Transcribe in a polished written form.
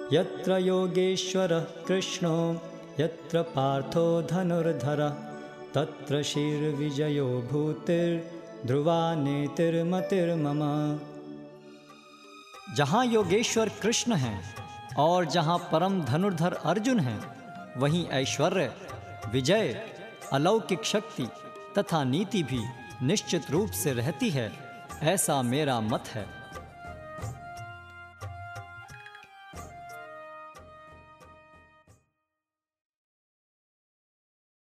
यत्र योगेश्वरः कृष्णो यत्र पार्थो धनुर्धरः तत्र श्रीर्विजयो भूतिर्ध्रुवा नेतिर्मतिर्मम। जहाँ योगेश्वर कृष्ण हैं और जहाँ परम धनुर्धर अर्जुन हैं, वहीं ऐश्वर्य, विजय, अलौकिक शक्ति तथा नीति भी निश्चित रूप से रहती है, ऐसा मेरा मत है।